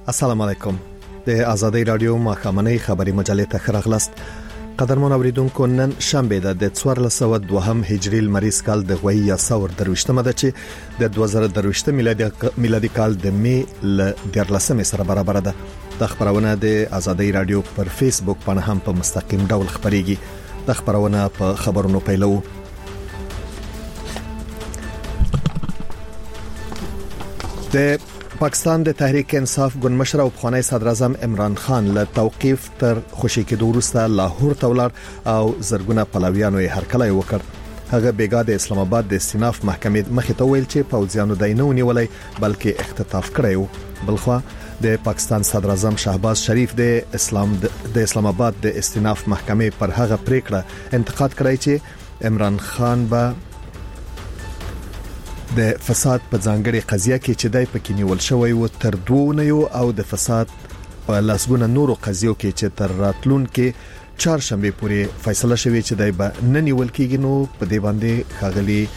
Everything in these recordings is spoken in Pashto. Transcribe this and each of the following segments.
السلام علیکم. د آزادۍ رادیو ماخامنۍ خبری مجلې ته خراغلاست. قدرمن اوریدونکو، نن شنبه ده د 1402 هجری لمریز کال د غوي یا ثور دروشتمه ده چې د 2023 میلادي کال د می ل 14 سره برابر ده. د خبرونه د آزادۍ رادیو پر فیسبوک باندې هم په مستقیم ډول خبريږي. د خبرونه په خبرونو پیلو. د پاکستان د تحریک انصاف ګوند مشر او پخوانی صدر اعظم عمران خان له توقيف تر خوشي کېدو وروسته لاهور ته ولاړ او زرګونه پلویانو یې هرکلی وکړ. هغه بیګا د اسلام آباد د استیناف محکمې مخې ته ویل چې پوځیانو دینه ونیولای بلکې اختطاف کړی و. بلخوا د پاکستان صدر اعظم شهباز شریف د اسلام آباد د استیناف محکمې پر هغه پریکړه انتقاد کړی چې عمران خان به د فساد په ځانګړي قضیه کې چې دای پکې نیول شوی و تر 2 نیو او د فساد په لاسګونه نورو قضیو کې چې تر راتلون کې 4 شنبه پورې فیصله شوی چې دای به نه نیول کېږي. نو په دې باندې خاغلی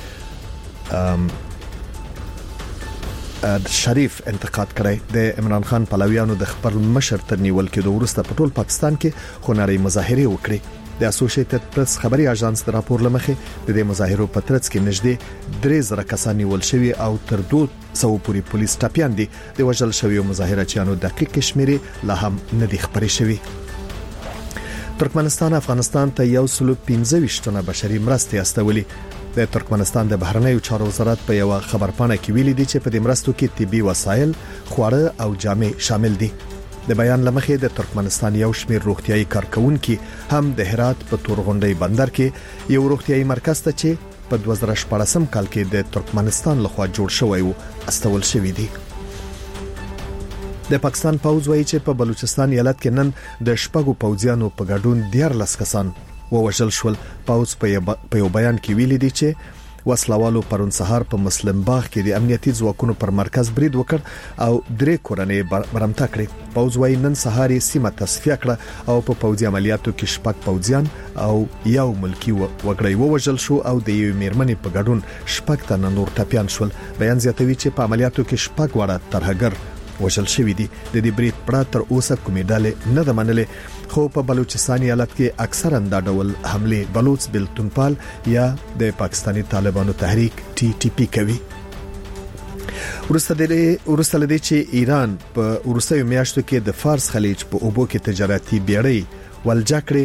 شریف انتقاد کړی. د عمران خان پلویانو د خپل مشر تر نیول کېدو وروسته په ټول پاکستان کې خونړۍ مظاهره وکړي. د اسوسییټډ پریس خبري اژانس د راپور لمخې د دې مظاهرو په ترڅ کې نږدې 3000 کسان نیول شوي او تر 200 پورې پولیس ټاپیان دي. د وژل شویو مظاهرچیانو دقیق شمیرې لا هم نه دي خبرې شوي. ترکمنستان افغانستان ته 125 بشري مرستې استولې. د ترکمنستان د بهرنیو چارو وزارت په یو خبرپاڼه کې ویلي دي چې په دې مرستو کې طبي وسایل، خواړه او جامې شامل دي. د بیان لمخې د ترکمنستان یو شمېر روغتيایي کارکونکو هم د هرات په تورغونډۍ بندر کې یو روغتيایي مرکز ته چې په 2014 کال کې د ترکمنستان لخوا جوړ شوی و استول شوی دی. د پاکستان پوځ وایي چې په بلوچستان ایالت کې نن د شپږو پوځیانو په ګډون 14 کسان ووژل شول. پوځ په یو بیان کې ویلي دی چې وسلوالو پرون سهار په مسلم باغ کې د امنیتي ځواکونو پر مرکز برید وکړ او 3 کورنۍ برمته کړې. پوځ وايي نن سهار یې سیمه تصفیه کړه او په پوځي عملیاتو کې 6 پوځیان او یو ملکی وګړی ووژل شو او د یو میرمنې په ګډون 6 تنه نور ټپیان شول. بیان زیاتوي چې په عملیاتو کې 6 وړه ترهګر وژل شوی دي. د دې برید پړه تر اوسه کومې ډلې نه ده منلې، خو په بلوچستان ایالت کې اکثرا دا ډول حمله بلوچ بلتونپال یا د پاکستانی طالبانو تحریک TTP کوي. ورسته لدې چې ایران په وروستیو میاشتو کې د فارس خلیج په اوبو کې تجارتي بیړۍ ولجا کړې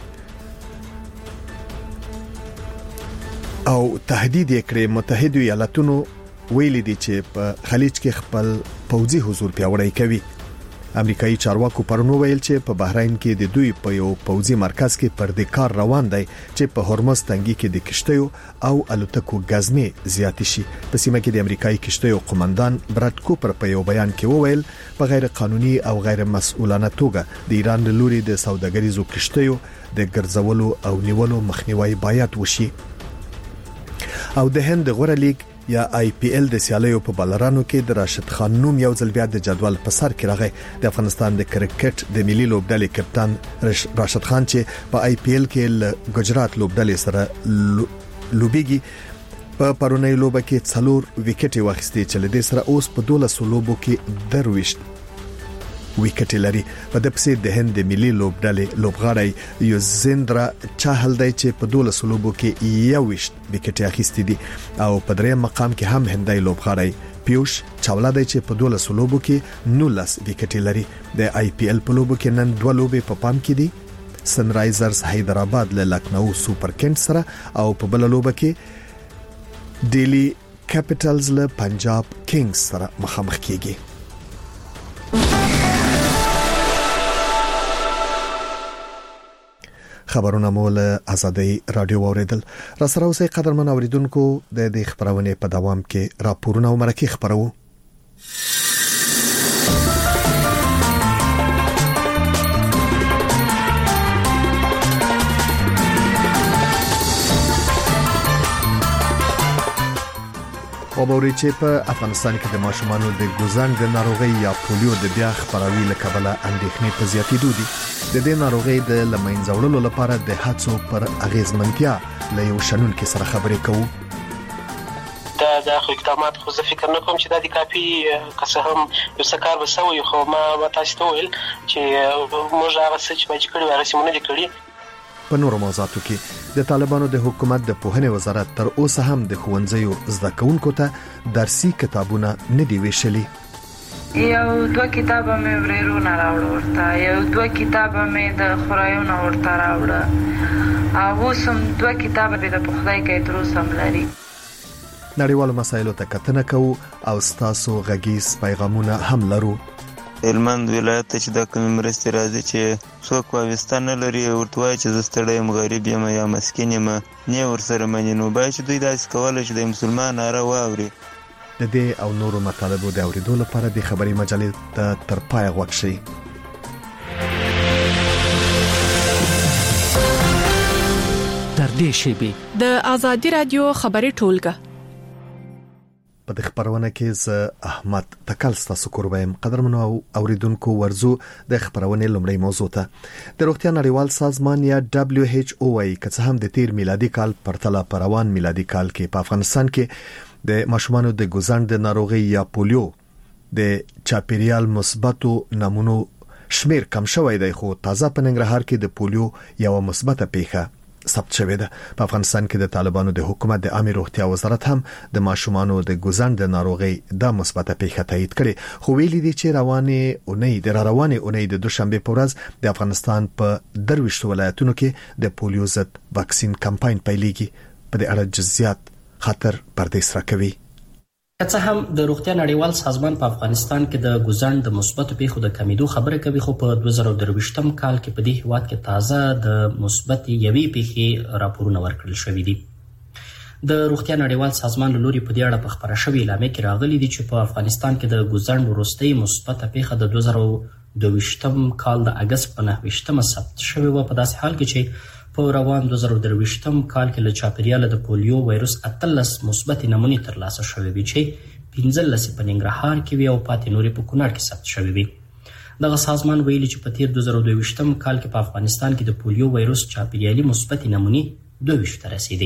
او تهدید یې کړې. متحده ایالاتونو ویلي دي چې په خلیج کې خپل پوځي حضور پیاوړی کوي. امریکایي چارواکو پرونو ویل چې په بحرین کې د دوی په یو پوځي مرکز کې پر دې کار روان دی چې په هرمز تنګي کې د کشتیو او الوتکو غزمې زیات شي. په سیمه کې د امریکایي کشتیو قومندان براد کوپر په یو بیان کې وویل په غیر قانوني او غیر مسؤلانه توګه د ایران له لوري د سوداګریزو کشتیو د ګرځولو او نیولو مخنیوي باید وشي. او د هند غوړه لیګ یا IPL د سیالیو په بالرانو کې د راشد خان نوم یو ځل بیا د جدول په سر کې راغی. د افغانستان د کرکټ د ملي لوبډلې کپتان راشد خان چې په IPL کې له ګجرات لوبډلې سره لوبيږي په پرونی لوبه کې 4 وکټې واخیستې چې له دې سره اوس په 12 لوبو کې 23 وکټې لري. په د پسې د هند ملي لوبډلې لوبغاړی یوزندرا چاهل دی چې په 12 لوبو کې 21 وکټې اخیستې دي او په دریم مقام کې هم هندای لوبغاړی پیوش چاولا دی چې په 12 لوبو کې 19 وکټې لري. د IPL په لوبو کې نن 2 لوبې په پام کې دي. سن رایزرز حیدرآباد له لکنو سوپر کنګز سره او په بل لوبه کې ډیلی کیپټلز له پنجاب کینګز سره مخامخ کیږي. خبرونه مول آزادۍ رادیو اوریدل. را سره اوسې قدرمن اوریدونکو د دې خبرونه په دوام کې راپورونه او مرکه خبرو. خبرې چې په افغانستان کې د ماشومانو د ګوزنګ د ناروغي یا پولیو د بیا خبروي لکبله اندېښنې په زیاتېدو دي. د دې ناروغي د لمنځوړلو لپاره د هڅو پر اغیزمنتیا له یو شنونکو سره خبرې کوو. د دا خو اقدامات خو زه فکر نه کوم چې دا د کافي که څه هم یو څه کار به سوی، خو ما تاسو ته وویل چې موږ هغه څه چې باید کړي هغه څه مونږ نه دي کړي. په نورو موضوعاتو کې د طالبانو د حکومت د پوهنې وزارت تر اوسه هم د ښوونځیو زده کوونکو ته درسي کتابونه نه دي ویشلي. یو 2 کتابه مې ورېرونه راوړ ورته، یو 2 کتابه مې د خورایونه ورته راوړه، او اوس هم 2 کتابه به د خدای کې تر اوسه هم لري. نړیوالو مسایلو ته کتنه کوو او ستاسو غږیز پیغامونه هم لرو. هلمند ولایت ته چې د کومې مرستې راځي چې څوک واویسته نه لري، ورته وایي چې زه ستړی یم، غریب یم یا مسکین یم، نه ورسره مني، نو باید چې دوی داسې کولی چې د مسلمان ناره واوري. د دې او نورو مطالبو د اورېدو لپاره د خبري مجلې ته تر پایه غوږ شئ. تر دې شیبې د آزادي رادیو خبري ټولګه په دغه خبرونه کې زه احمد تکل ستاسو کوربایم. قدرمنو اوریدونکو ورزو د خبرونه لومړی موضوع ته د روغتیا نړیوال سازمان یا WHO وايي چې هم د تیر میلادي کال پرتله پروان میلادي کال کې په افغانستان کې د ماشومانو د ګوزند ناروغي یا پولیو د چاپیریال مثبتو نمونو شمیر کم شوی دی، خو تازه په ننګرهار کې د پولیو یو مثبته پیښه ثبت شوې ده. په افغانستان کې د طالبانو د حکومت د عامه روغتیا وزارت هم د ماشومانو د ګوزند ناروغي د مثبته پیښه تایید کړي، خو ویلي دي چې روانه اونۍ د دوشنبه په ورځ د افغانستان په 23 ولایتونو کې د پولیو ضد واکسین کمپاین پیلېږي. په دې اړه جزئیات خطر پردیس راکوي. که څه هم د روغتیا نړیوال سازمان په افغانستان کې د ګوزند د مثبتو پیښو د کمیدو خبره کوي، خو په 2023 کال کې په دې هیواد کې تازه د مثبت یوې پیښې راپورونه ورکړل شوي دي. د روغتیا نړیوال سازمان له لوري په دې اړه په خبره شوې اعلامیه کې راغلي دي چې په افغانستان کې د ګوزند وروستۍ مثبته پیښه د 2022 کال د اگست په 9 ثبت شوې و، په داسې حال کې چې په روان 2023 کال کې له چاپیریاله د پولیو وایروس 18 مثبت نمونې ترلاسه شوې وي، چې 15 په ننګرهار کې وي او پاتې نورې په کونړ کې ثبت شوې وي. دغه سازمان ویلي چې په تیر 2022 کال کې په افغانستان کې د پولیو وایروس چاپیریالي مثبت نمونې 22 ته رسیدي.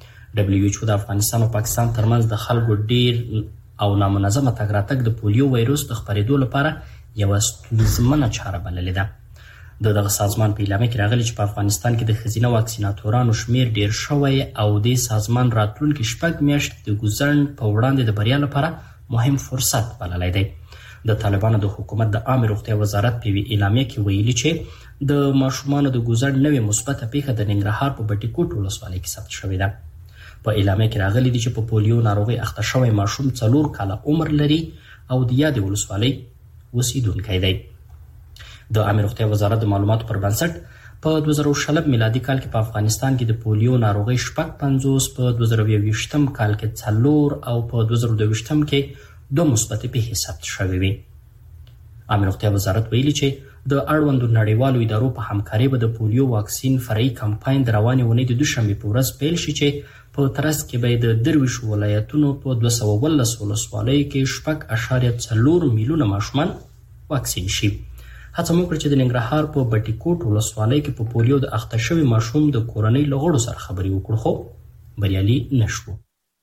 WHO د افغانستان او پاکستان ترمنځ د خلکو ډیر او نامنظمه تګ راتګ د پولیو وایروس د خپرېدو لپاره یوه ستونزمنه چاره بللې ده. دغه سازمان په اعلامیه کې راغلی چې په افغانستان کې د ښځینه واکسیناتورانو شمیر ډیر شوی او د سازمان راتلونکي 6 میاشتې د ګوزند په وړاندې د بریا لپاره مهم فرصت بللی دی. د طالبانو د حکومت د عامه روغتیا وزارت په اعلامیه کې ویلي چې د ماشومانو د ګوزند نوې مثبته پیښه د ننګرهار په بټي کوټ ولسوالۍ کې ثبت شوې ده. په اعلامیه کې راغلی دی چې په پولیو ناروغي اخته شوی ماشوم 4 کاله عمر لري او د یادې ولسوالۍ اوسیدونکی دی. د عامه روغتیا وزارت د معلوماتو پر بنسټ په 2020 میلادي کال کې په افغانستان کې د پولیو ناروغي 55 په 2020 کال کې 4 او په 2022 کې 2 مثبت پیښې ثبت شوې وي. عامه روغتیا وزارت ویلي چې د اړوندو نړیوالو ادارو په همکارۍ به د پولیو واکسین فرعي کمپاین د روانې اونۍ د دوشنبې په ورځ پیل شي، چې په ترڅ کې به د 23 ولایتونو په 219 ولسوالیو کې 6.4 میلیونه ماشومان واکسین شي. هڅه مو کړې چې د ننګرهار په بټي کوټ ولسوالۍ کې په پولیو د اخته شوي ماشوم د کورنۍ له غړو سره خبرې وکړو، خو بریالي نشو.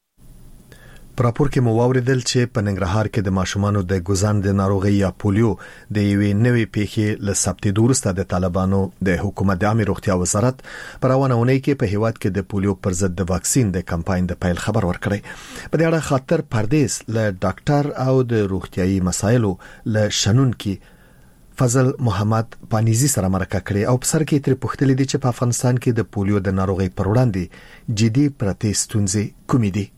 په راپور کې مو واوریدل چې په ننګرهار کې د ماشومانو د ګوزند ناروغي یا پولیو د یوې نوې پیښې له ثبتېدو وروسته د طالبانو د حکومت د عامه روغتیا وزارت په روانه اونۍ کې په هیواد کې د پولیو پر ضد د واکسین د کمپاین د پیل خبر ورکړی. په دې اړه خاطر پردیس له ډاکټر او د روغتيایي مسایلو له شنن کې فضل محمد پانیزی سره مرکه کړې او په سر کې تر پوښتلې دي چې په افغانستان کې د پولیو د ناروغي پر وړاندې جدي پرتې ستونزې کومې دي.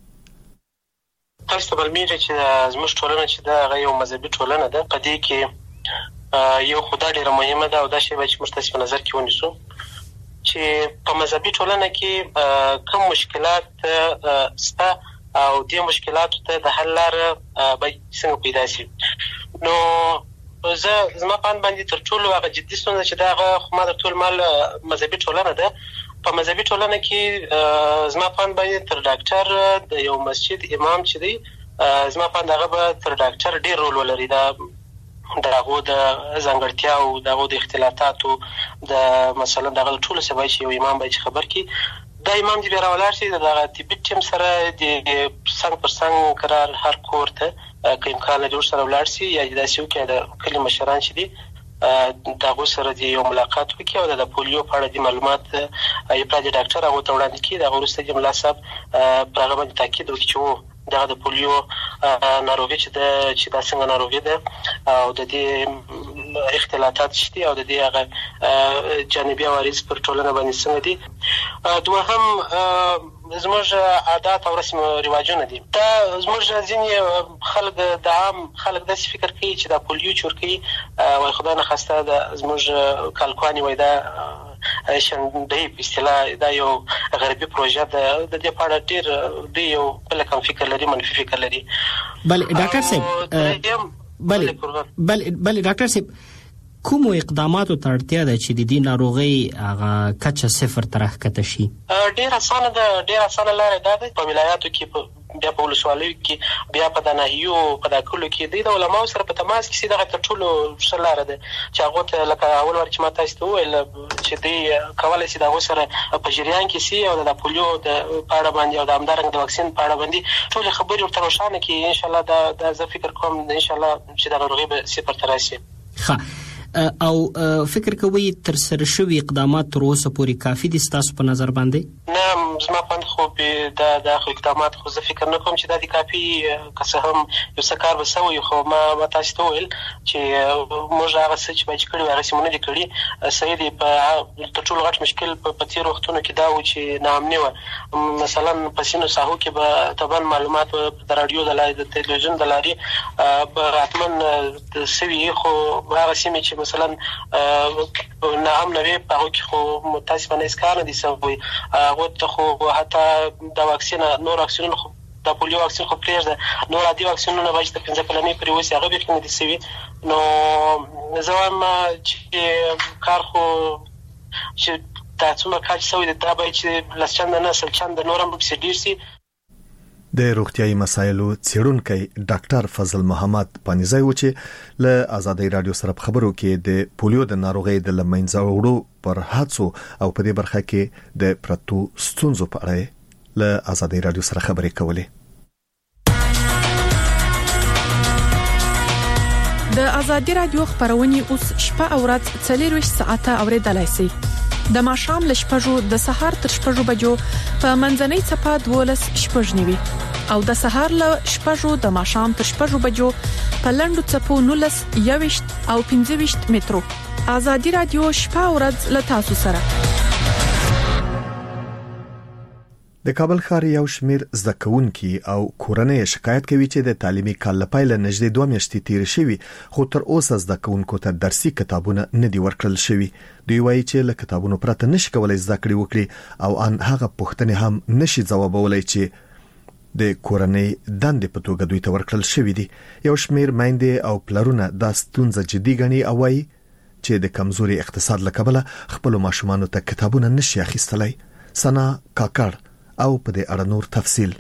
تاسو ته معلومیږي چې زموږ ټولنه چې دا یو مذهبي ټولنه ده، په دې کې یو خدای ډیره مهمه ده او دا شی چې موږ تاسو په نظر کې ونیسو چې په مذهبي ټولنه کې کوم مشکلات سته او دې مشکلاتو ته د حل لاره به څنګه پیدا شي. نو زما په باندې تر ټولو هغه جدي ستونزه چې دا خو ما د ټول مال مذهبي ټولنه ده. په مذهبي ټولنه کې زما په باندې تر ډاکټر د یو مسجد امام چې دی زما په هغه به تر ډاکټر ډیر رول ولري. دغه د ځانګړتیا او دغه د اختلافاتو د مثلا دغه ټول سبا چې یو امام به خبر کی دا امام دې راولار شي دغه طبي ټیم سره د څنګه پر څنګه قرار هر کور ته کوم کال جوړ سره ولاړ شي یا داسې وکړي د کلی مشران چې دي دغه سره دی یو ملاقات وکړي او د پولیو په اړه د معلومات یو پراجی ډاکټر هغه ته وړاندې کړي. د ورسته د ملا صاحب په هغه باندې تاکید وکړي چې د پولیو ناروغي چې دا څنګه ناروغي ده او د دې اختلالات شته او د دې هغه جانبي عوارض پر ټولنه باندې څنګه دي. دوهم زموږ عادات او رسم او رواجونه دي. دا زموږ ځینې خلک د عام خلک داسې فکر کوي چې دا پولیو چورکي وای خدای نه خواسته د زموږ کالکواني وای دا شندې په اصطلاح دا یو غربي پروژه ده. د دې په اړه ډېر یو بل کوم فکر لري، منفي فکر لري. بله ډاکټر صاحب بله ډاکټر صاحب کوم اقداماتو ته اړتیا ده چې د دې ناروغۍ هغه کچه صفر ته راښکته شي؟ ډېر اسانه ده، ډېر اسانه لاره دا ده په ولایاتو کې بیا په ولسوالیو کې بیا په د ناحیو په د کلو کې د علماو سره په تماس کې دغه تر ټولو ښه لاره ده چې هغه ته لکه اول ور چې ما تاسو ته وویل چې دوی کولی شي دغه سره په جریان کې سي او د پولیو د پاړه باندې او د همدارنګه د واکسین پاړه باندې ټول خبرې ورته روښانه کړي. ان شاء الله دا زه فکر کوم ان شاء الله چې دا ناروغي به صفر ته راشي. ښه او فکر کوي تر سره شوي اقدامات تر اوسه پورې کافي دي ستاسو په نظر باندې؟ نه زما په خو دا اقدامات خو زه فکر نه کوم چې دا د کافي که څه هم یو څه کار به سوی خو ما تاسو ته ویل چې موږ هغه څه چې باید کړي هغه سیمونه دي کړي. صحیح دي په تر ټولو غټ مشکل په تیر وختونو کې دا و چې ناامني و. مثلا په سینو ساحو کې به طبعا معلومات د رادیو د لارې د تلویزیون د لارې به راتمن سوي خو هغه سیمې چې مثلا ناامنه وي په هغه کې خو متاسفانه هیڅ کار نه دي سوی. هغه ته خو حتی د واکسین نور واکسینونه خو د پولیو واکسین خو پرېږده نور عادي واکسینونه باید د 15 کلنۍ پورې وسي هغه بیخي نه دي سوي. نو زه وایم چې کار خو چې دا څومره کار چې سوی دی دا باید چې لس چنده نه سل چنده نور هم پسې ډېر سي. د روغتیايي مسایلو څېړونکی ډاکټر فضل محمد پانیزی و چې له آزادۍ رادیو سره په خبرو کې د پولیو د ناروغۍ د لمنځه وړو پر هڅو او په دې برخه کې د پرتو ستونزو په اړه له آزادۍ رادیو سره خبرې کولې. د آزادۍ رادیو خبرونه اوس شپه او ورځ 24 ساعته اوریدلای شئ. د ماښام ل شپږو د سهار تر شپږو بجو په منځنۍ چپه 12 شپږ نیوي او د سهار ل شپږو د ماښام تر شپږو بجو په لندو چپو 19 21 او 25 مترو. آزادۍ رادیو شپه او ورځ ل تاسو سره. د کابل ښار یو شمیر زده کوونکي او کورنۍ شکایت کوي چې د تعلیمي کال لپاره نږدې 2 میاشتې تیر شوي خو تر اوسه زده کوونکو ته درسي کتابونه نه دي ورکړل شوي. دوی وایي چې له کتابونو پرته نشي کولای زده کړې وکړي او ان هغه پوښتنې هم نشي ځوابولای چې د کورنۍ دندې په توګه دوی ته ورکړل شوي دي. یو شمیر میندې او پلرونه دا ستونزه جدي ګڼي او وایي چې د کمزوري اقتصاد له کبله خپل ماشومان ته کتابونه نشي اخیستلای. سنا کاکړ او په دې اړه نور تفصیل.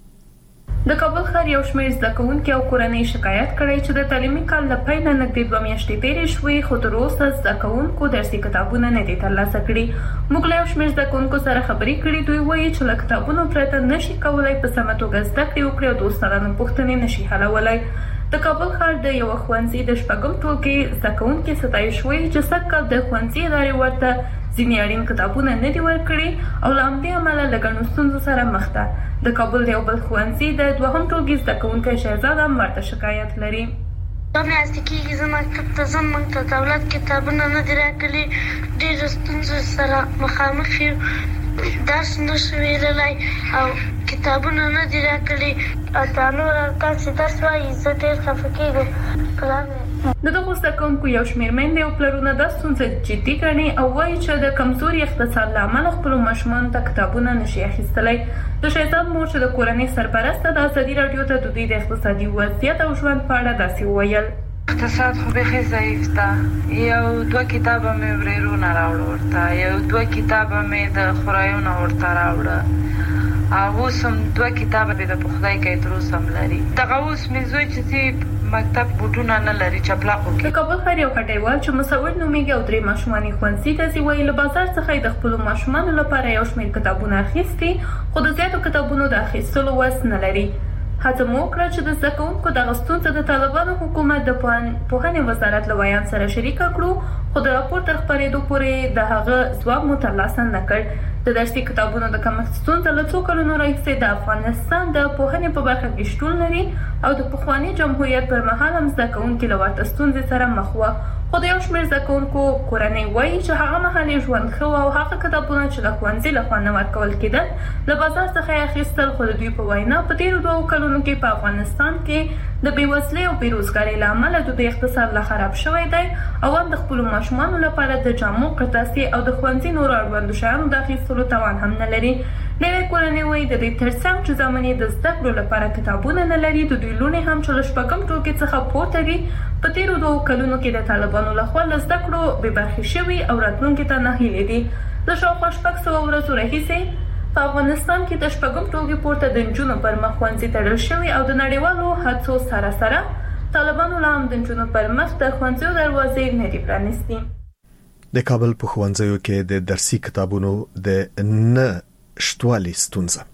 د کابل ښار یو شمېر زده کوونکي او کورنۍ شکایت کړی چې د تعلیمي کال له پیل نه نږدې 2 میاشتې تېرې شوې خو تر اوسه زده کوونکو درسي کتابونه نه دي ترلاسه کړي. موږ له یو شمېر زده کوونکو سره خبرې کړې. دوی وایي چې له کتابونو پرته نشي کولای په سمه توګه زده کړې وکړي او د استادانو پوښتنې نشي حلولای. د کابل ښار د یو ښوونځي د شپږم ټولګي زده کوونکي ستایش وایي چې سږکال د ښوونځي ادارې ورته ځینې اړین کتابونه نه دي ورکړي او له همدې امله له ګڼو ستونزو سره مخ ده. د کابل د یو بل ښوونځي د دوهم ټولګي زده کوونکی شهزاد هم ورته شکایت لري. 2 میاشتې کېږي زه مکتب ته ځم، موږ ته دولت کتابونه نه دي راکړي، ډېرو ستونزو سره مخامخ یو، درس نشو ویللی او کتابونه نه دي راکړي. دا نور ارکان چې درس وایي زه ډېر خفه کېږم. د دغو زده کوونکو یو شمېر میندې او پلرونه دا ستونزه جدي ګڼي او وایي چې د کمزوري اقتصاد له امله خپلو ماشومانو ته کتابونه نشي اخیستلی. د شهزاد مور چې د کورنۍ سرپرسته د آزادۍ راډیو ته د دوی د اقتصادي وضعیت او ژوند په اړه داسې وویل. اقتصاد خو بیخي ضعیف ده. 1-2 کتابه مې ورېرونه راوړه ورته، 1-2 کتابه مې د خورایونه ورته راوړه او اوس هم 2 کتابه د پخلی کوي تر اوسه هم لري. دغه اوس مې زوی چې مکتب بوټونه نه لري چپلاقو کې. د کابل ښار یو هټیوال چې مصور نومیږي او 3 ماشومان یې ښوونځي ته ځي وایي له بازار څخه یې د خپلو ماشومانو لپاره یو شمېر کتابونه اخیستي خو د زیاتو کتابونو د اخیستلو وس نه لري. هڅه مو وکړه چې د زده کوونکو د ستونزو د طالبانو حکومت د پوهنې وزارت له ویان سره شریک کړو، خو د راپور تر خپرېدو پورې د هغه ځواب مو ترلاسه نه کړ. د درسي کتابونو د کمښت ستونزه له څو کلونو راهیسې د افغانستان د پوهنې په برخه کې شتون لري او د پخواني جمهوریت پر مهال هم زده کوونکي له ورته ستونزې سره مخ وو. خو د یو شمېر زده کوونکو کورنۍ وایي چې هغه مهال یې ژوند ښه و او هغه کتابونه چې له ښوونځي لخوا نه ورکول کېدل له بازار څخه یې اخیستل. خو د دوی په وینا په تېرو 2 کلونو کې په افغانستان کې د بېوزلۍ او بېروزګارۍ له امله د دوی اقتصاد لا خراب شوی دی او هم د خپلو ماشومانو لپاره د جامو، قرطاسي او د ښوونځي نورو اړوندو شیانو د اخیستلو توان هم نه لري. نوې کورنۍ وایي د دې ترڅنګ چې زامن یې د زده کړو لپاره کتابونه نه لري، د دوی لوڼې هم چې له 6م ټولګي څخه پورته دي په تېرو 2 کلونو کې د طالبانو لخوا له زده کړو بې برخې شوي او راتلونکي ته ناهیلې دي. د شاوخوا 600 ورځو راهیسې په افغانستان کې د 6م ټولګي پورته د نجونو پر مخ ښوونځي تړل شوي او د نړیوالو هڅو سره سره طالبانو لا هم د نجونو پر مخ د ښوونځیو دروازې نه دي پرانیستي. د کابل په ښوونځیو کې د درسي کتابونو د نه شتوالي ستونزه.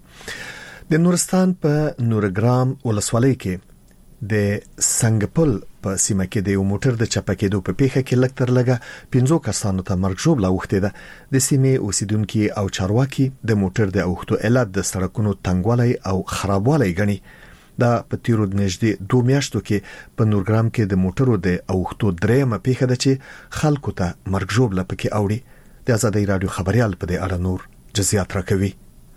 د نورستان په نورګرام ولسوالۍ کې د سنگپل په سیمه کې د یو موټر د چپه کېدو په پیښه کې لږ تر لږه 5 کسانو ته مرګ ژوبله اوښتې ده. د سیمې اوسیدونکي او چارواکي د موټر د اوښتو علت د سړکونو تنګوالی او خرابوالی ګڼي. دا په تیرو نږدې 2 میاشتو کې په نورګرام کې د موټرو د اوښتو درېمه پیښه ده چې خلکو ته مرګ ژوبله پکې اوړي. د آزادۍ رادیو خبريال په دې اړه نور جزئیات راکوي.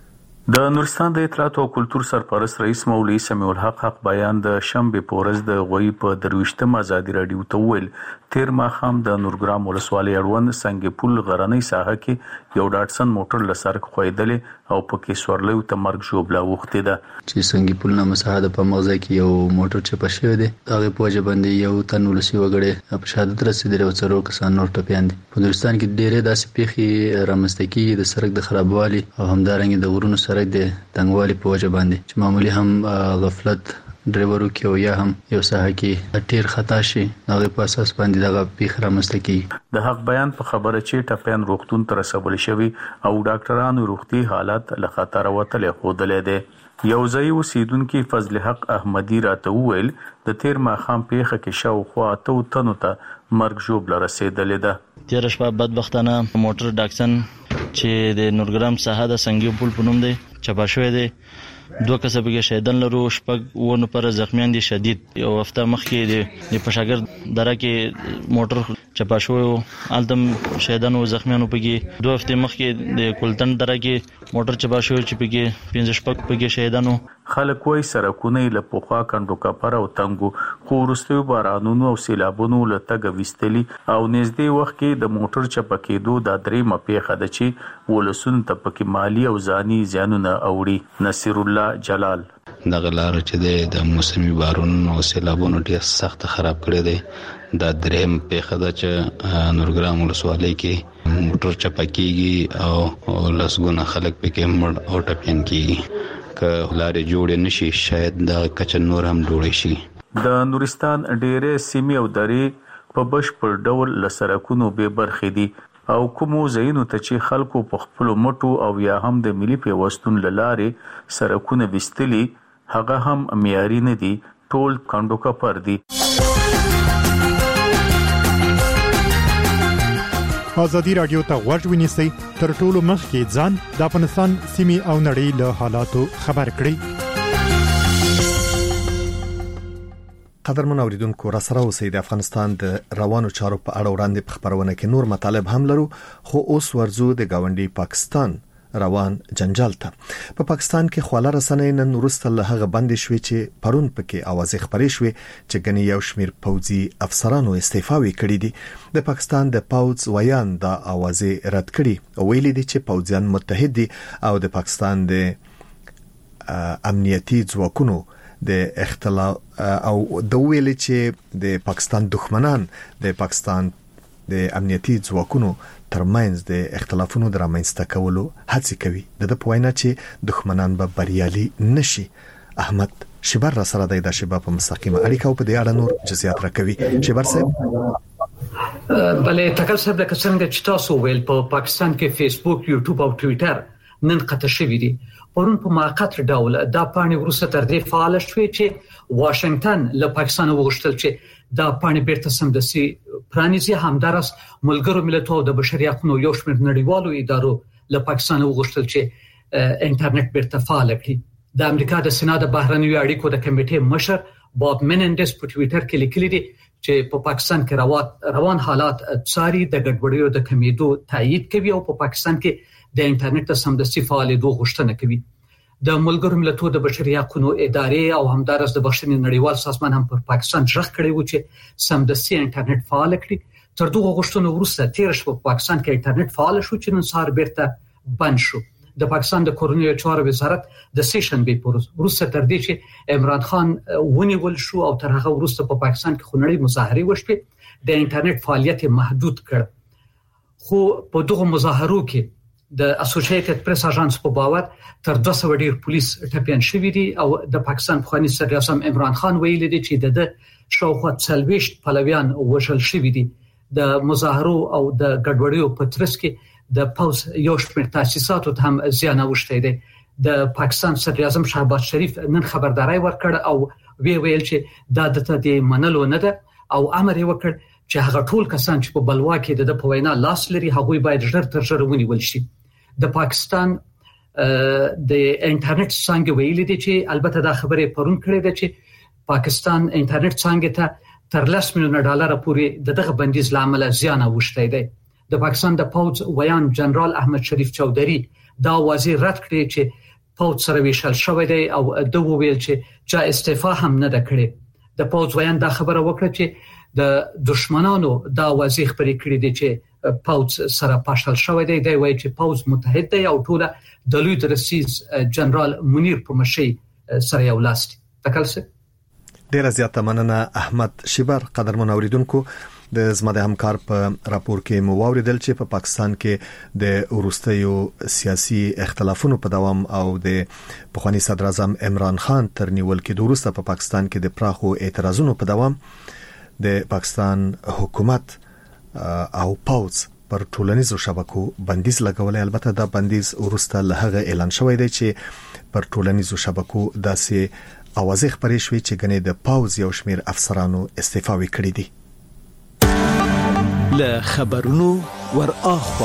د نورستان د اطلاعات او کلتور سرپرست رئیس مولوي سمیع الحق بیان د شنبه په ورځ د غوي په 23م آزادۍ رادیو ته ویل تیر ماښام د نورګرام ولسوالۍ اړوند سنگپل غرنۍ ساحه کې یو ډاټسن موټر له سړک خویدلې او پکې سورلې ته مرګ ژوبله وخته ده چې سنگپل نه مساحه په مغزه کې یو موټر چې پښې دی هغه په وجه باندې یو تن ولسی وګړي په شهادت رسیدلی او څلور کسان نور ټپيان دي. په نورستان کې ډېرې داسې پیښې رامنځته کیږي د سړک د خرابوالي او همدارنګه د غرونو سړک د تنګوالي په وجه باندې چې معمولی هم غفلت ډرایورو کې او یا هم یو ساحه کې ټیر خطا شي هغه په اساس باندې دغه پیښه رامنځته کیږي. د حق بیان په خبره چې ټپيان روغتون ته رسول شوی او ډاکټرانو روغتي حالت له خطر وتلې خودلې ده. یو ځای اوسیدونکو فضل حق احمدی راته وویل د تیر ماښام پیښه کې شاوخوا 8 تنو ته مرګ ژوبله رسیدلې ده. تیر شپه بدبختانه موټر ډاکسن چې د نورګرام ساحه د سنگپل په نوم دی چپا شوی دی. 2 کسب کې شهیدان لرو، شپږ ونه پر زخمیان دي شدید. یو هفته مخکې د پشاګر دره کې موټر چپا شوی او التم شهیدان او زخمیان پکې 2 هفته مخکې د کولتن دره کې موټر چپا شوی چې پکې 15 شپږ پکې شهیدانو. خلک وای سرکونه له پوخا کندو کپر او تنګو خو ورستیو بارانونو او سیلابونو له تګ وستلی او نږدې وخت کې د موټر چپا کېدو د درې مپیخه د چې ولسون ته پکې مالی او ځاني زیانونه اوړي. نصیر الله جلال دغه لار چې د موسمي بارونو او سیلابونو ډېر سخت خراب کړی دی. دا دریم پیښه ده چې نورګرام ولسوالۍ کې موټر چپا کیږي او لسګونه خلک پکې مړ او ټپيان کیږي. که لارې جوړې نشي شاید د کچ نور هم جوړې شي. د نورستان ډېرې سیمې او درې په بشپړ ډول لسرکونو به برخې دي او کومو ځایونو ته چې خلکو په خپل مټو او یا هم د ملي پیوستون لارې سرکونه وستلي هغه هم معیاري نه دي، ټول کندو کپر دي. آزادی رادیو ته غوږ ونیسئ تر ټولو مخکې ځان د افغانستان سیمې او نړۍ له حالاتو خبر کړئ. قدرمن اوریدونکو را سره اوسئ. د افغانستان د روانو چارو په اړه وړاندې په خبرونه کې نور مطالب هم لرو، خو اوس ورزو د گاونډي پاکستان روان جنجال ته. په پاکستان کې خواله رسنۍ نن وروسته له هغه بندې شوې چې پرون پکې اوازې خبرې شوې چې ګنې یو شمیر پوځي افسرانو استعفاوي کړې دي. د پاکستان د پوځ ویان دا اوازې رد کړي او ویلي دي چې پوځیان متحد دي او د پاکستان د امنیتي ځواکونو د اختلاف او د ویل چې د پاکستان دښمنان د پاکستان د امنیتي ځواکونو ترمنځ د اختلافونو د رامنځته کولو هڅه کوي. د پوینه چې دښمنان به بریالي نشي. احمد شبر را سره د شباب په مستقیمه اړیکه او په دې اړه نور جزئیات راکوي. شبر صاحب بله تکل صاحب د څنګه چې تاسو ویل په پاکستان کې فیسبوک، یوټیوب او ټوئیټر نن قطع شوې دي. پرون په موقت ډول دا پاڼې وروسته تر دې فعال شوې چې واشنگټن له پاکستان وغوښتل چې دا پاڼې بیرته سمدستي پرانیزي. همدارس ملګرو ملتونو د بشري حقوقو یو شمېر نړیوالو ادارو له پاکستان وغوښتل چې انټرنیټ بیرته فعال کړي. د امریکا د سنا د بهرنیو اړیکو د کمیټې مشر باب منندس په ټوئیټر کې لیکلي دي چې په پاکستان کې روان حالات څاري، د ګډوډیو د کمیدو تایید کوي او په پاکستان کې د انټرنیټ د سمدستي فعالېدو غوښتنه کوي. د ملګرو ملتونو د بشري حقوقو ادارې او همدارس د بخښنې نړیوال سازمان هم پر پاکستان ژغ کړی و چې سمدستي انټرنیټ فعال کړي. تر دغه غوښتنو وروسته 13 شپه په پاکستان کې انټرنیټ فعال شو چې نن سهار بیرته بند شو. د پاکستان د کورنیو چارو وزارت د سیشنبه وروسته تر دې چې عمران خان ونیول شو او تر هغه وروسته په پاکستان کې خونړۍ مظاهره وشوه د انټرنیټ فعالیت محدود کړ. خو په دغه مظاهرو کې د اسوسییټډ پریس اژانس په باور تر 200 ډیر پولیس ټپيان شوي دي او د پاکستان پخوانی صدر اعظم عمران خان ویلي دی چې د شاوخوا 40 پلویان وژل شوي دي. د مظاهرو او د ګډوډیو په ترڅ کې د پوز یو شمېر تاسیساتو ته هم زیان اوښتی دی. د پاکستان صدر اعظم شهباز شریف نن خبرداري ورکړ او ویل چې دا د منلو نه ده او امر یې وکړ چې هغه ټول کسان چې په بلوا کې د پوینا لاس لري هغه باید ژر تر ژره ونیول شي. د پاکستان د انټرنیټ څنګه ویلي دي چې البته دا خبره پرون کړې ده چې پاکستان انټرنیټ څنګه ته تر $10 میلیون پورې دغه بندیز لامل زیان اوښتی دی. د پاکستان د پوز ویان جنرال احمد شریف چودھری دا وزیر رد کړی چې پوز سره ویشل شوی دی او د ویل چې چا استعفا هم نه کړي. د پوز ویان دا خبره وکړه چې د دشمنانو دا وزیر پرې کړی دی چې پوز سره پاشل شوی دی. دی وایي چې پوز متحد دی او ټول د لوی درسیز جنرال منیر په مشي سره یو لاس دي. تکلسه ډیر زیاته مننه احمد شیبر. قدرمن اوریدونکو د زما د همکار په راپور کې مو واوریدل چې په پاکستان کې د وروستیو سیاسي اختلافونو په دوام او د پخوانی صدر اعظم عمران خان تر نیول کې وروسته په پاکستان کې د پراخو اعتراضونو په دوام د پاکستان حکومت او پوز پر ټولنیزو شبکو بندیز لګولې. البته دا بندیز وروسته له هغه اعلان شوی دی چې پر ټولنیزو شبکو داسې اوازې خبرې شوې چې ګنې د پوز یو شمېر افسرانو استعفا وکړي دي. له خبرونو ور اخوا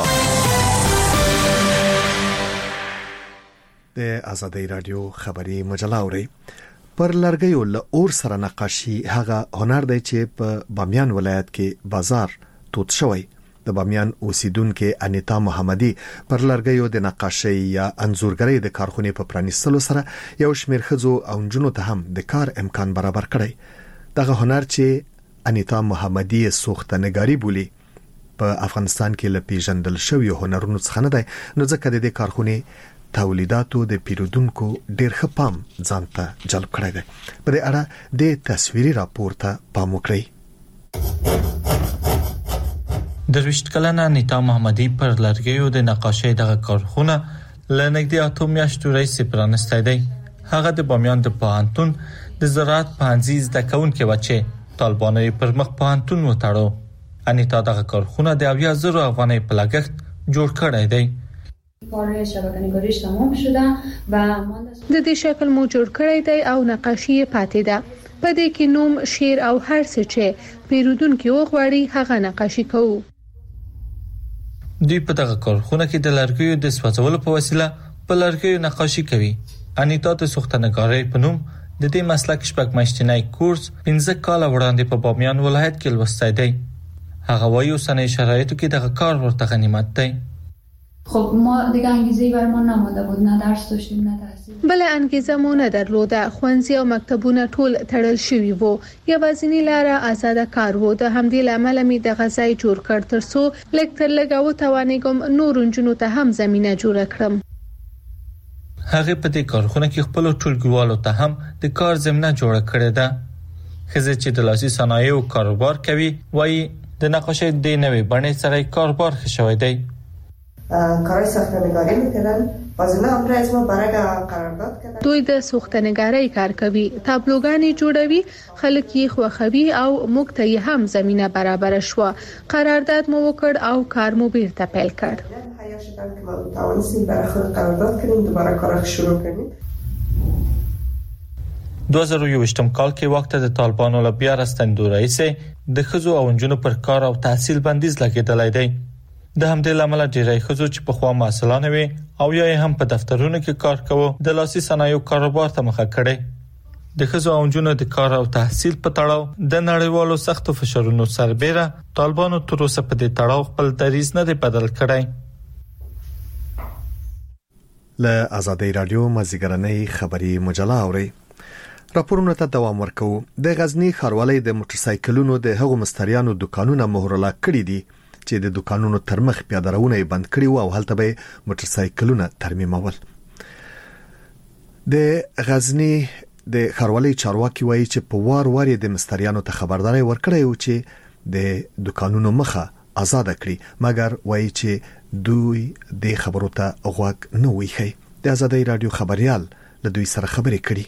د آزادۍ رادیو خبري مجله اوري. پر لرګیو له اور سره نقاشي هغه هنر دی چې په بامیان ولایت کې بازار توت شوی. د بامیان اوسیدونکو انیتا محمدي پر لرګیو د نقاشي یا انځورګرۍ د کارخونې په پرانیستلو سره یو شمېر ښځو او نجونو ته هم د کار امکان برابر کړی. دغه هنر چې انیتا محمدي سوختنګاری بولی په افغانستان کې له پیژندل شوی هنرونو څخه نه دی، نو ځکه د دې کارخونې تولیداتو د پیرودونکو ډېر ښه پام ځانته جلب کړی دی. په دې اړه د تصویري راپور ته پام وکړئ. درویشت کلنه انیتا محمدي پر لرګیو د نقاشۍ دغه کارخونه لنګدي اته میاشتو راځي پرانستی دی. هغه د بامیان د پوهنتون د زراعت پوهنځي زده کوونکې و چې طالبانو پر مخ پوهنتون وتاړو. انیتا دغه کارخونه د 70,000 افغانۍ په لګښت جوړ کړی دی. کار شبکه‌نگاریش تمام شده و د دې شکل مو جوړ کړی دی او نقاشي پاتې ده. په دې کې نوم، شعر او هر څه چې پیرودونکو وغواړي هغه نقاشي کوو. دوی په دغه کارخونه کې د لرګیو د سوځولو په وسیله په لرګیو نقاشي کوي. انیتا د سوختنګارۍ په نوم د دې مسلک شپږ میاشتنی کورس 15 کال وړاندې په بامیان ولایت کې لوستی دی. هغه وایي اوسنۍ شرایطو کې دغه کار ورته غنیمت دی. خب ما دیگه انگیزه‌ای بر ما نمانده بود، نه درس داشتیم نه تحصیل. بل انگیزه مو نه درلوده. ښوونځي او مکتبونه ټول تړل شوي وو. یوازینی لاره آزاد کار وو. د همدې لامل می د غځای جوړ کړ ترڅو لږ تر لږه وتوانېږم نور انجونو ته هم زمينه جوړ کړم. هغه په دې کارخونه کې خپل ټولګیوالو ته هم د کار زمينه جوړ کړې ده. خزه چې د لاسي صنایعو کاروبار کوي وایي د نقاشۍ د نوې بڼې سره کاروبار ښه شوی دی. کارهای ساختمانگاری میکنن. باز اینا امروز ما برای قرارداد کردن. دوی د سوختنګارۍ کار کوي، تابلوګانې جوړوي، خلک یې خوښوي او موږ ته هم زمينه برابر شو. قرارداد مو وکړ او کار مو بیرته پیل کړ. توانستیم برای خود قرارداد کنیم، دوباره کار شروع کنیم. 2021م کال کې وخت د طالبانو له بیا راستنېدو د ښځو او نجونو پر کار او تحصیل بندیز لګېدلی دی. د همدې لامل ډېری ښځو چې په خوا مسلانه وي او یا هم په دفترونو کې کار کوي د لاسي صنایعو کاروبار ته مخه کړي. د ښځو او نجونو د کار او تحصیل په تړاو د نړیوالو سختو فشارونو سربېره طالبانو تر اوسه په دې تړاو خپل دریځ نه دی بدل کړی. له آزادۍ رادیو مازیګرنۍ خبري مجله اوري. راپورونه ته دوام ورکو. د غزنی ښاروالۍ د موټرسایکلونو د هغو مستریانو دکانونه مهرلا کړي دي چې د دکانونو ترمخ پیاده‌روونه بند کړي او هلته به موټرسایکلونه ترمیمول. د غزنی د ښاروالۍ چارواکي وایي چې په وار وار د مستریانو ته خبرداري ورکړي او چې د دکانونو مخه آزاد کړي، مګر وایي چې دوی د خبرو ته غوږ نه وایي. د آزادۍ رادیو خبريال له دوی سره خبرې کړي.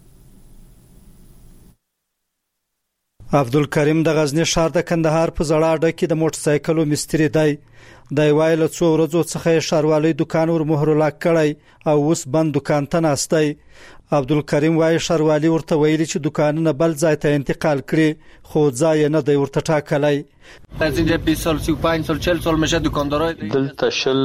عبدالکریم د غزنی ښار د کندهار په زړه اډه کې د موټرسایکلو مستری دی. د وایل څو ورځو څخه ښاروالۍ دکان ور مهرلا کړی او اوس بند دکان ته ناشتي. عبدالکریم وايي ښاروالۍ ورته ویلي چې دکانونه بل ځای ته انتقال کړي، خو ځای نه دی ورته ټاکلی. دلته شل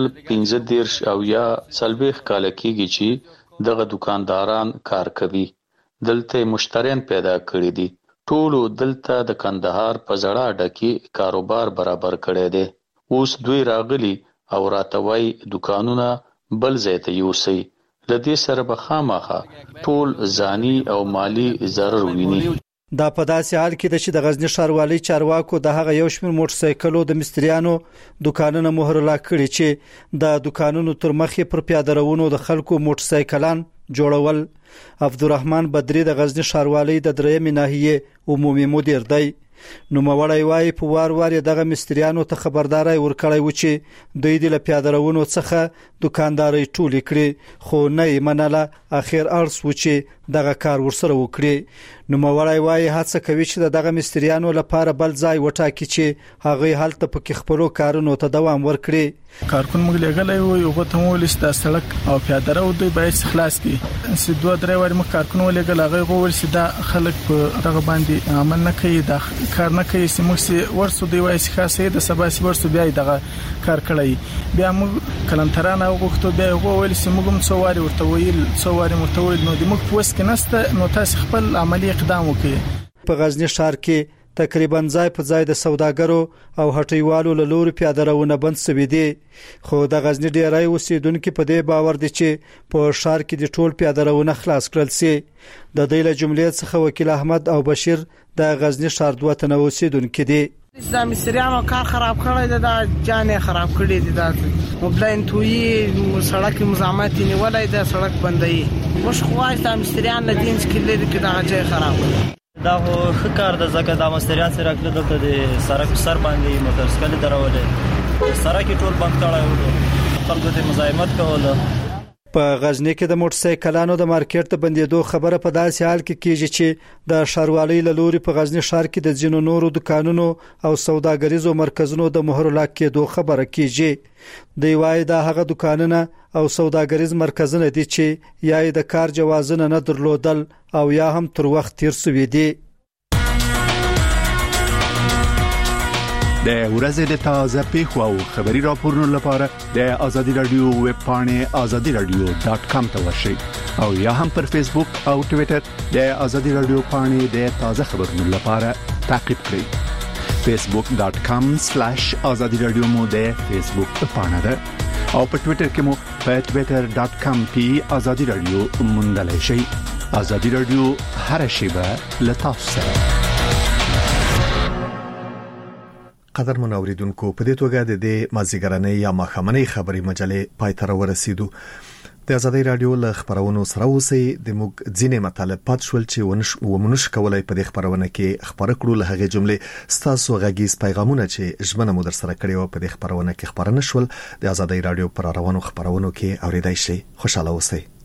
15 او یا 40 کال کېږي چې دغه دکانداران کار کوي. دلته مشتریان پیدا کړی دي. ټولو دلته د کندهار په زړه اډه کې کاروبار برابر کړی دی. اوس دوی راغلي او راتوي دکانونه بل ځای ته یوسي. لدې سره به خامخا ټول ځاني او مالی ضرر ویني. دا په داسې حال کې چې د غزنی ښاروالۍ چارواکو د هغه یو شمېر موټرسایکلو د مستریانو دکانونه مهرلا کړي چې د دکانونو تر مخې پر پیاده‌روونو د خلکو موټرسایکلان جوړول. عبدالرحمن بدری د غزنی ښاروالۍ د درېمې ناحیې عمومي مدیر دی. نو موړی وايي په وار وار دغه مستریانو ته خبرداري ورکړی و چې دوی د پیاده‌روونو څخه دکانداري ټولې کړي، خو نه یې منله. اخر ارس و چې دغه کار ورسره وکړي. نو موړی وايي هڅه کوي چې دغه مستریانو لپاره بل ځای وټاکي چې هغه هلته په خپلو کارونو ته دوام ورکړي. کارکون موږ لګلای وو یو ته مو لسته سړک او پیاده‌رو دوی باید خلاص کړي. سې 2-3 واری موږ کارکون ولګل هغه غوړ سي دا خلک په دغه باندې عمل نه کوي، دا کار نه کوي. سې موږ سي ورسو دی وایي خاصه د سبا سي ورسو بیا دغه کار کړی. بیا موږ کلنترانه وغوښتو بیا غوړ سي موږ هم څواري ورته ویل نو د موږ پوس کې نسته، نو تاسو خپل عملی اقدام وکړئ. په غزنی ښار کې تقریبا ځای په ځای د سوداګرو او هټیوالو له لوري پیاده‌روونه بند شوي دي. خو د غزنی ډیری اوسیدونکو په دې باور دي چې په ښار کې د ټول پیاده‌روونه خلاص کړل شي. د دې له جملې څخه وکیل احمد او بشیر د غزنی ښار دوه تنه اوسیدونکو دي. د مستریانو کار خراب کړی دی، دا جانې خراب کړی دی، دا موبلاین توي سړک مزاحمت نیولای دی، سړک بندي. مش خوای د مستریان نه دین سکیل لري کې دا ځای خراب کړی. دا خو خکار د زکه د مستریان سره کړل دلته د سرک سر باندې موټرسایکل درولې، سرک ټول بند کړای و، خلکو ته مزاحمت کوله. په غزنی کې د موټرسایکلانو د مارکیټ ته بندیدو خبره په داسې حال کې کیږي چې د ښاروالۍ له لوري په غزنی ښار کې د ځینو نورو دکانونو او سوداګریزو مرکزونو د مهرلا کېدو خبره کیږي. دی وايي دا هغه دکانونه او سوداګریز مرکزونه دي چې یا د کار جوازونه نه درلودل او یا هم تر وخت تیر شوی دي. د ورځې د تازه پیښو او خبري راپورونو لپاره د آزادي رادیو ویب پاڼه azadiradio.com ته ورشئ او یا هم پر فیسبوک او ټوئیټر د آزادي رادیو پاڼه د تازه خبرونو لپاره تعقیب کړئ. facebook.com/azadiradio مو د فیسبوک پاڼه ده او په ټوئیټر کې مو په twitter.com/azadiradio موندلای شئ. آزادي رادیو هر شیبه لتاسو سره. قدرمن اوریدونکو په دې توګه د مازیګرنۍ یا ماښامنۍ خبري مجلې پای ته ورسېدو. د آزادۍ رادیو له خبرونو سره اوسئ. د موږ ځینې مطالب پات شول چې ونش کولای په دې خبرونه کې خبره کړو. له هغه جملې ستاسو غږیز پیغامونه چې ژمنه مو در سره کړې و په دې خبرونه کې خبرنه شول. د آزادۍ رادیو پر روانو خبرونو کې اوریدای شئ. خوشاله اوسئ.